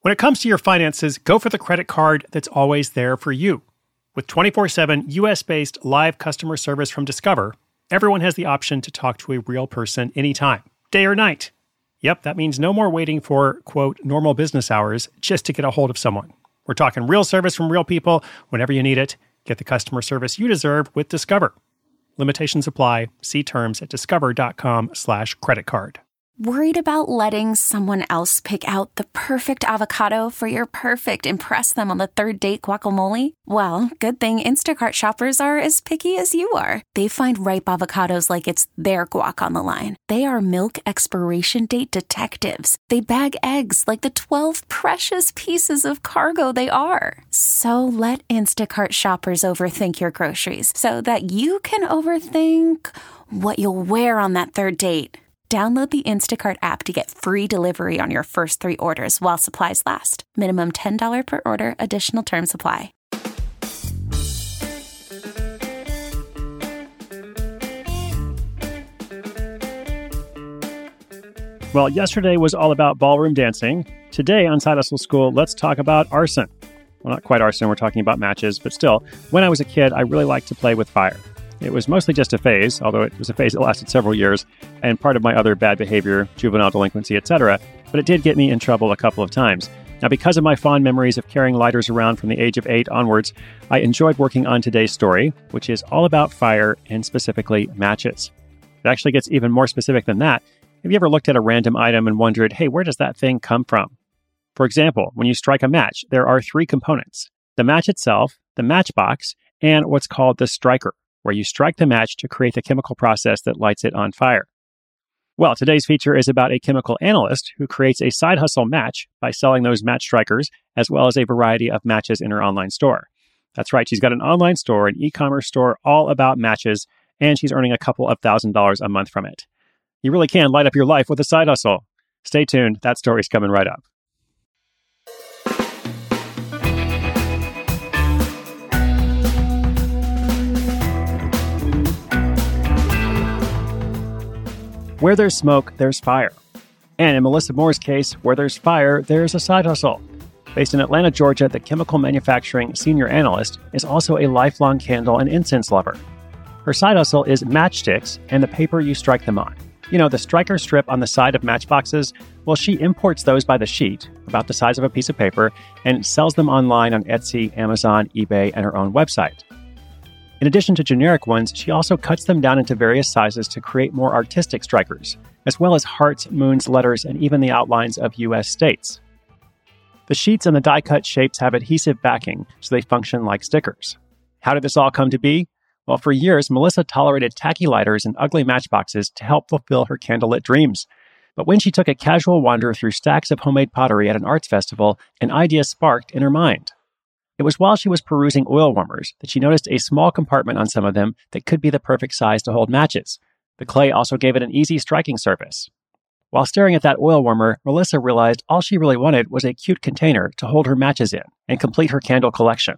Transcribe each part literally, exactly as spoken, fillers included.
When it comes to your finances, go for the credit card that's always there for you. With twenty-four seven U S-based live customer service from Discover, everyone has the option to talk to a real person anytime, day or night. Yep, that means no more waiting for, quote, normal business hours just to get a hold of someone. We're talking real service from real people whenever you need it. Get the customer service you deserve with Discover. Limitations apply. See terms at discover.com slash credit card. Worried about letting someone else pick out the perfect avocado for your perfect impress them on the third date guacamole? Well, good thing Instacart shoppers are as picky as you are. They find ripe avocados like it's their guac on the line. They are milk expiration date detectives. They bag eggs like the twelve precious pieces of cargo they are. So let Instacart shoppers overthink your groceries so that you can overthink what you'll wear on that third date. Download the Instacart app to get free delivery on your first three orders while supplies last. Minimum ten dollars per order. Additional terms apply. Well, yesterday was all about ballroom dancing. Today on Side Hustle School, let's talk about arson. Well, not quite arson, we're talking about matches, but still, when I was a kid, I really liked to play with fire. It was mostly just a phase, although it was a phase that lasted several years, and part of my other bad behavior, juvenile delinquency, et cetera, but it did get me in trouble a couple of times. Now, because of my fond memories of carrying lighters around from the age of eight onwards, I enjoyed working on today's story, which is all about fire and specifically matches. It actually gets even more specific than that. Have you ever looked at a random item and wondered, hey, where does that thing come from? For example, when you strike a match, there are three components: the match itself, the matchbox, and what's called the striker, where you strike the match to create the chemical process that lights it on fire. Well, today's feature is about a chemical analyst who creates a side hustle match by selling those match strikers, as well as a variety of matches in her online store. That's right, she's got an online store, an e-commerce store all about matches, and she's earning a couple of thousand dollars a month from it. You really can light up your life with a side hustle. Stay tuned, that story's coming right up. Where there's smoke, there's fire. And in Melissa Moore's case, where there's fire, there's a side hustle. Based in Atlanta, Georgia, the chemical manufacturing senior analyst is also a lifelong candle and incense lover. Her side hustle is matchsticks and the paper you strike them on. You know, the striker strip on the side of matchboxes? Well, she imports those by the sheet, about the size of a piece of paper, and sells them online on Etsy, Amazon, eBay, and her own website. In addition to generic ones, she also cuts them down into various sizes to create more artistic strikers, as well as hearts, moons, letters, and even the outlines of U S states. The sheets and the die-cut shapes have adhesive backing, so they function like stickers. How did this all come to be? Well, for years, Melissa tolerated tacky lighters and ugly matchboxes to help fulfill her candlelit dreams. But when she took a casual wander through stacks of homemade pottery at an arts festival, an idea sparked in her mind. It was while she was perusing oil warmers that she noticed a small compartment on some of them that could be the perfect size to hold matches. The clay also gave it an easy striking surface. While staring at that oil warmer, Melissa realized all she really wanted was a cute container to hold her matches in and complete her candle collection.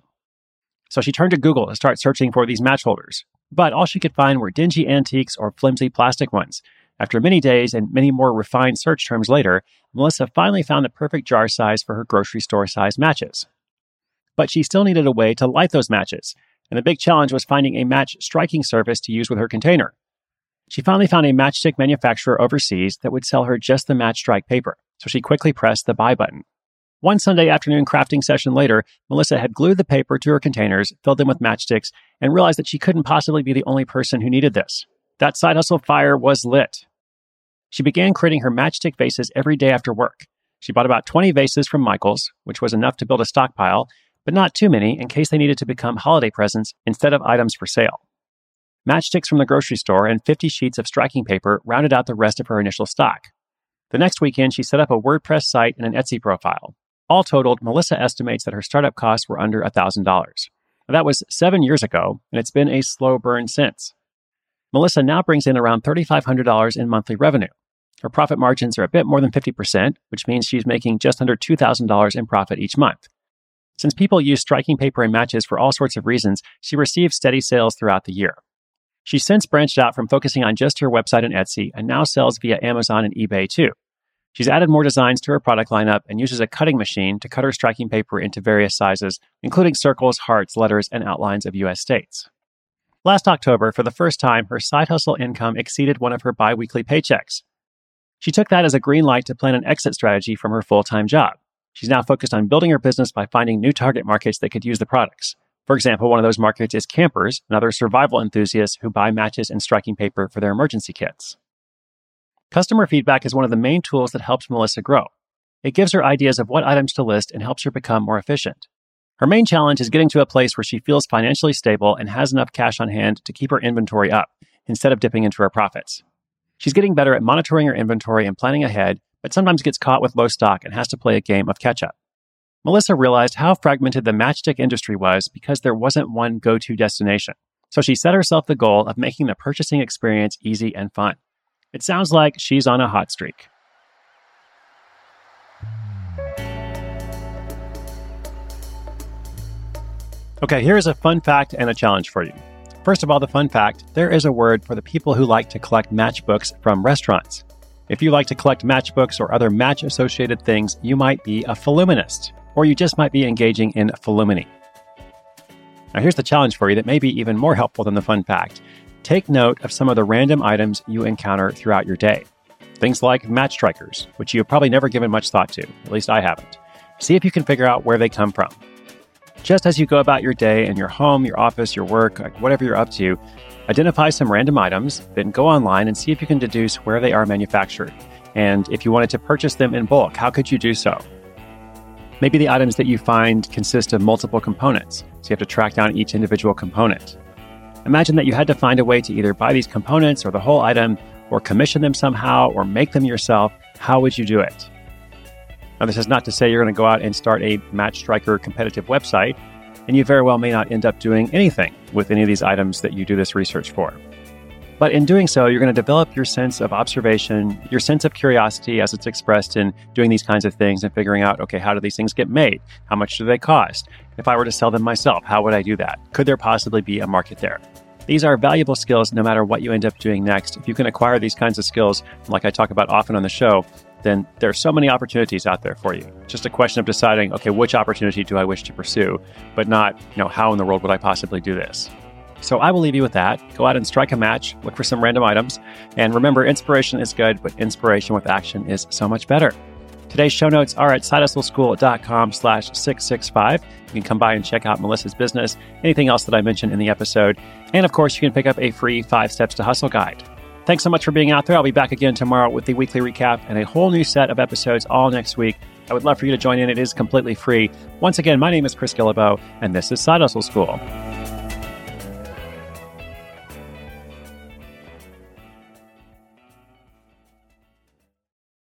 So she turned to Google to start searching for these match holders. But all she could find were dingy antiques or flimsy plastic ones. After many days and many more refined search terms later, Melissa finally found the perfect jar size for her grocery store-sized matches. But she still needed a way to light those matches, and the big challenge was finding a match striking surface to use with her container. She finally found a matchstick manufacturer overseas that would sell her just the match strike paper, so she quickly pressed the buy button. One Sunday afternoon crafting session later, Melissa had glued the paper to her containers, filled them with matchsticks, and realized that she couldn't possibly be the only person who needed this. That side hustle fire was lit. She began creating her matchstick vases every day after work. She bought about twenty vases from Michaels, which was enough to build a stockpile, but not too many in case they needed to become holiday presents instead of items for sale. Matchsticks from the grocery store and fifty sheets of striking paper rounded out the rest of her initial stock. The next weekend, she set up a WordPress site and an Etsy profile. All totaled, Melissa estimates that her startup costs were under one thousand dollars. That was seven years ago, and it's been a slow burn since. Melissa now brings in around three thousand five hundred dollars in monthly revenue. Her profit margins are a bit more than fifty percent, which means she's making just under two thousand dollars in profit each month. Since people use striking paper and matches for all sorts of reasons, she receives steady sales throughout the year. She's since branched out from focusing on just her website and Etsy and now sells via Amazon and eBay too. She's added more designs to her product lineup and uses a cutting machine to cut her striking paper into various sizes, including circles, hearts, letters, and outlines of U S states. Last October, for the first time, her side hustle income exceeded one of her bi-weekly paychecks. She took that as a green light to plan an exit strategy from her full-time job. She's now focused on building her business by finding new target markets that could use the products. For example, one of those markets is campers and other survival enthusiasts who buy matches and striking paper for their emergency kits. Customer feedback is one of the main tools that helps Melissa grow. It gives her ideas of what items to list and helps her become more efficient. Her main challenge is getting to a place where she feels financially stable and has enough cash on hand to keep her inventory up, instead of dipping into her profits. She's getting better at monitoring her inventory and planning ahead, but sometimes gets caught with low stock and has to play a game of catch-up. Melissa realized how fragmented the matchstick industry was because there wasn't one go-to destination. So she set herself the goal of making the purchasing experience easy and fun. It sounds like she's on a hot streak. Okay, here's a fun fact and a challenge for you. First of all, the fun fact, there is a word for the people who like to collect matchbooks from restaurants. If you like to collect matchbooks or other match-associated things, you might be a Filluminist, or you just might be engaging in Filluminy. Now here's the challenge for you that may be even more helpful than the fun fact. Take note of some of the random items you encounter throughout your day. Things like match strikers, which you've probably never given much thought to, at least I haven't. See if you can figure out where they come from. Just as you go about your day in your home, your office, your work, like whatever you're up to, identify some random items, then go online and see if you can deduce where they are manufactured. And if you wanted to purchase them in bulk, how could you do so? Maybe the items that you find consist of multiple components, so you have to track down each individual component. Imagine that you had to find a way to either buy these components or the whole item, or commission them somehow, or make them yourself. How would you do it? Now, this is not to say you're going to go out and start a match striker competitive website, and you very well may not end up doing anything with any of these items that you do this research for. But in doing so, you're going to develop your sense of observation, your sense of curiosity as it's expressed in doing these kinds of things and figuring out, okay, how do these things get made? How much do they cost? If I were to sell them myself, how would I do that? Could there possibly be a market there? These are valuable skills no matter what you end up doing next. If you can acquire these kinds of skills, like I talk about often on the show, then there are so many opportunities out there for you. It's just a question of deciding, okay, which opportunity do I wish to pursue, but not, you know, how in the world would I possibly do this? So I will leave you with that. Go out and strike a match, look for some random items, and remember, inspiration is good, but inspiration with action is so much better. Today's show notes are at sidehustleschool.com slash 665. You can come by and check out Melissa's business, anything else that I mentioned in the episode. And of course, you can pick up a free five steps to hustle guide. Thanks so much for being out there. I'll be back again tomorrow with the weekly recap and a whole new set of episodes all next week. I would love for you to join in. It is completely free. Once again, my name is Chris Guillebeau, and this is Side Hustle School.